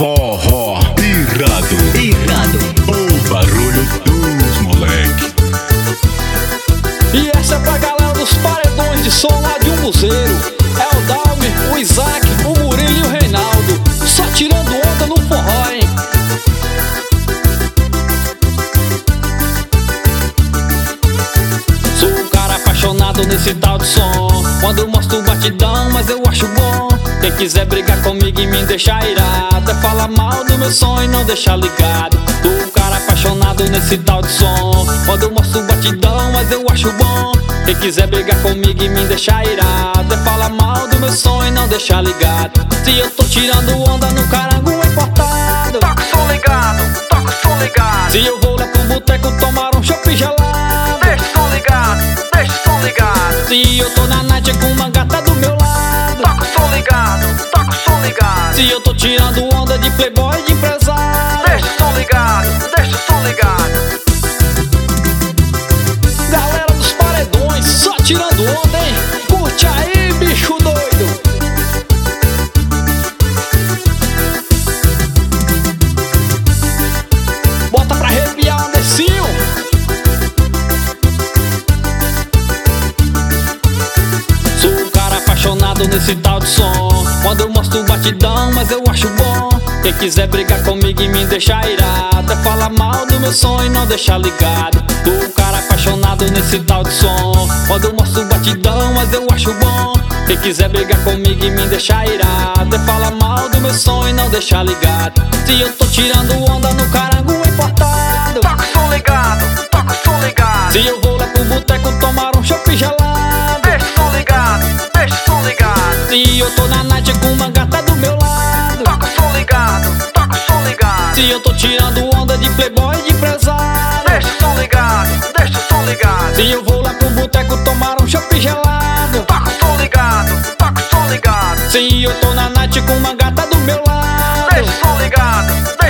Forró irado, o barulho dos moleque. E essa é pra galera dos paredões de som lá de Umbuzeiro. É o Dalmi, o Isaac, o Murilo e o Reinaldo, só tirando onda no forró, hein? Sou um cara apaixonado nesse tal de som. Quando eu mostro o batidão, mas eu acho bom. Quem quiser brigar comigo e me deixar irado, é falar mal do meu som e não deixar ligado. Sou um cara apaixonado nesse tal de som. Quando eu mostro o batidão, mas eu acho bom. Quem quiser brigar comigo e me deixar irado, é falar mal do meu som e não deixar ligado. Se eu tô tirando onda no carango importado, Toca o som ligado, toca o som ligado. se eu vou lá pro boteco tomar um chopp gelado, Deixa o som ligado, deixa o som ligado. se eu tô na night com uma gata do meu lado, Toca o som ligado, toca o som ligado. se eu tô tirando onda de playboy e de empresário, Deixa o som ligado, deixa o som ligado. galera dos paredões, só tirando onda, hein? Curte aí, bicho doido. Bota pra arrepiar, Andercinho. Sou um cara apaixonado nesse tal de som. Quando eu mostro o batidão, mas eu acho bom. Quem quiser brigar comigo e me deixar irado, é falar mal do meu som e não deixar ligado. Sou um cara apaixonado nesse tal de som. Quando eu mostro o batidão, mas eu acho bom. Quem quiser brigar comigo e me deixar irado, é falar mal do meu som e não deixar ligado. Se eu tô tirando onda no carango importado, Toca o som ligado, toca o som ligado. se eu vou lá pro boteco tomar um chopp gelado, Deixa o som ligado, deixa o som ligado. se eu tô na night com uma gata do meu lado, Toca o som ligado, toca o som ligado. se eu tô tirando onda de playboy e de empresário, Deixa o som ligado, deixa o som ligado. se eu vou lá pro boteco tomar um chopp gelado, Toca o som ligado, toca o som ligado. se eu tô na night com uma gata do meu lado, Deixa o som ligado,